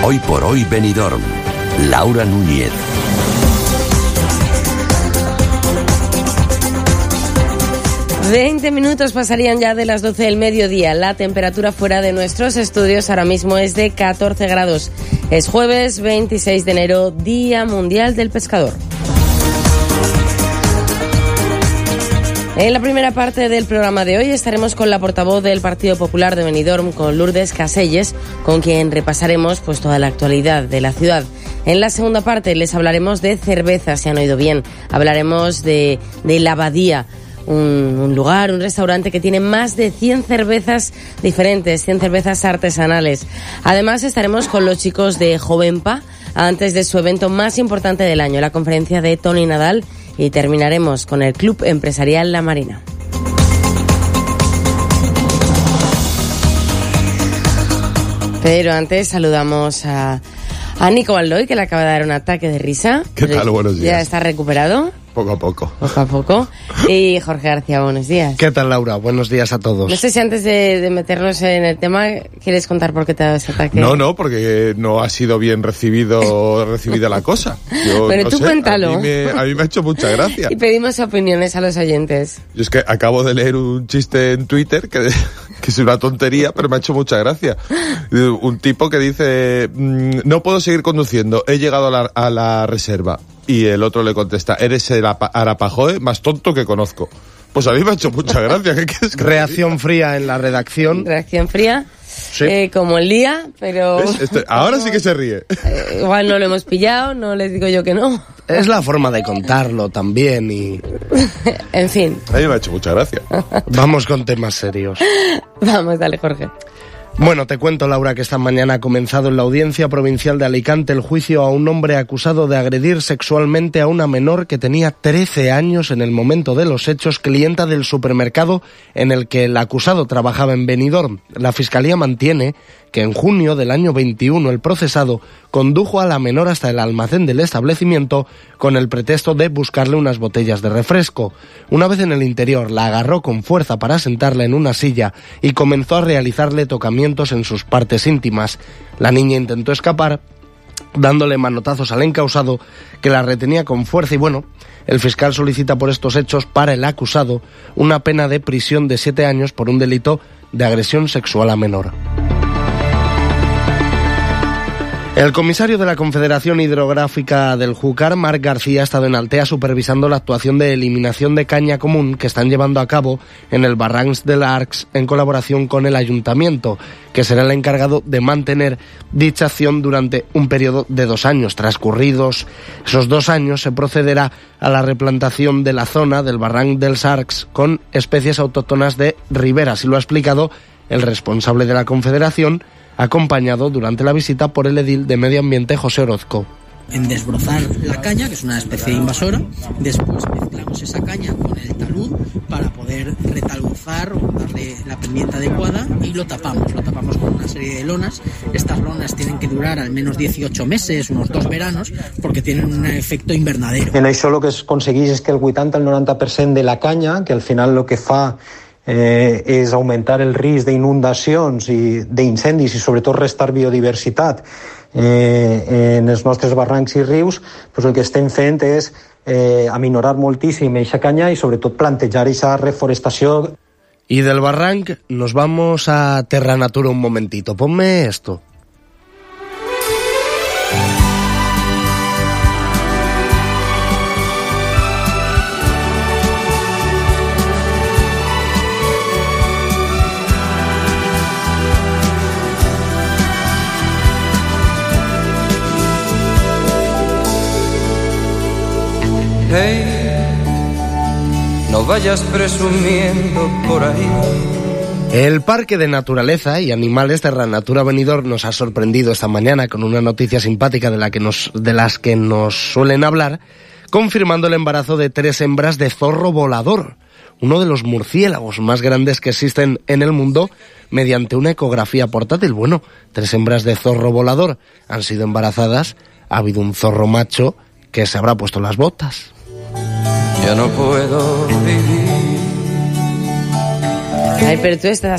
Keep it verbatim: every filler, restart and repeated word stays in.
Hoy por hoy Benidorm. Laura Núñez. veinte minutos pasarían ya de las doce del mediodía. La temperatura fuera de nuestros estudios ahora mismo es de catorce grados. Es jueves veintiséis de enero, Día Mundial del Pescador. En la primera parte del programa de hoy estaremos con la portavoz del Partido Popular de Benidorm, con Lourdes Caselles, con quien repasaremos pues toda la actualidad de la ciudad. En la segunda parte les hablaremos de cerveza, si han oído bien. Hablaremos de, de La Abadía, un, un lugar, un restaurante que tiene más de cien cervezas diferentes, cien cervezas artesanales. Además estaremos con los chicos de Jovenpa antes de su evento más importante del año, la conferencia de Tony Nadal, y terminaremos con el Club Empresarial La Marina. Pero antes saludamos a, a Nico Baldoy, que le acaba de dar un ataque de risa. ¿Qué tal? Buenos días. ¿Ya está recuperado? Poco a poco. Poco a poco. Y Jorge García, buenos días. ¿Qué tal, Laura? Buenos días a todos. No sé si antes de, de meternos en el tema, ¿quieres contar por qué te ha dado ese ataque? No, no, porque no ha sido bien recibido recibida la cosa. Yo, Pero no tú sé, cuéntalo. A mí, me, a mí me ha hecho mucha gracia. Y pedimos opiniones a los oyentes. Yo es que acabo de leer un chiste en Twitter que, que es una tontería, pero me ha hecho mucha gracia. Un tipo que dice, no puedo seguir conduciendo, he llegado a la, a la reserva. Y el otro le contesta, eres el Arapajoe más tonto que conozco. Pues a mí me ha hecho mucha gracia. ¿Qué quieres que Reacción fría en la redacción. Reacción fría, sí. eh, como el día, pero... Este, ahora sí que se ríe. Eh, igual no lo hemos pillado, no les digo yo que no. Es la forma de contarlo también y... En fin. A mí me ha hecho mucha gracia. Vamos con temas serios. Vamos, dale, Jorge. Bueno, te cuento, Laura, que esta mañana ha comenzado en la Audiencia Provincial de Alicante el juicio a un hombre acusado de agredir sexualmente a una menor que tenía trece años en el momento de los hechos, clienta del supermercado en el que el acusado trabajaba en Benidorm. La Fiscalía mantiene que en junio del año veintiuno el procesado condujo a la menor hasta el almacén del establecimiento con el pretexto de buscarle unas botellas de refresco. Una vez en el interior, la agarró con fuerza para sentarla en una silla y comenzó a realizarle tocamientos en sus partes íntimas. La niña intentó escapar, dándole manotazos al encausado, que la retenía con fuerza, y bueno, el fiscal solicita por estos hechos para el acusado una pena de prisión de siete años por un delito de agresión sexual a menor. El comisario de la Confederación Hidrográfica del Júcar, Marc García, ha estado en Altea supervisando la actuación de eliminación de caña común que están llevando a cabo en el Barrancs del Arcs en colaboración con el Ayuntamiento, que será el encargado de mantener dicha acción durante un periodo de dos años. Transcurridos esos dos años se procederá a la replantación de la zona del Barranc dels Arcs con especies autóctonas de ribera. Así lo ha explicado el responsable de la Confederación, acompañado durante la visita por el edil de Medio Ambiente, José Orozco. En desbrozar la caña, que es una especie invasora, después mezclamos esa caña con el talud para poder retaluzar o darle la pendiente adecuada y lo tapamos, lo tapamos con una serie de lonas. Estas lonas tienen que durar al menos dieciocho meses, unos dos veranos, porque tienen un efecto invernadero. En això el que es aconsegueix és que el vuitanta al noranta per cent de la canya, que al final el que fa Eh, és augmentar el risc d'inundacions i d'incendis i sobretot restar biodiversitat eh, en els nostres barrancs i rius, doncs el que estem fent és eh, aminorar moltíssim aquesta canya i sobretot plantejar aquesta reforestació. Y del Barranc nos vamos a Terra Natura un momentito. Ponme esto. Hey, no vayas presumiendo por ahí. El Parque de Naturaleza y Animales Terra Natura Benidorm nos ha sorprendido esta mañana con una noticia simpática de la que nos, de las que nos suelen hablar, confirmando el embarazo de tres hembras de zorro volador, uno de los murciélagos más grandes que existen en el mundo, mediante una ecografía portátil. Bueno, tres hembras de zorro volador han sido embarazadas, ha habido un zorro macho que se habrá puesto las botas. Ya no puedo vivir. Ay, pero tú estás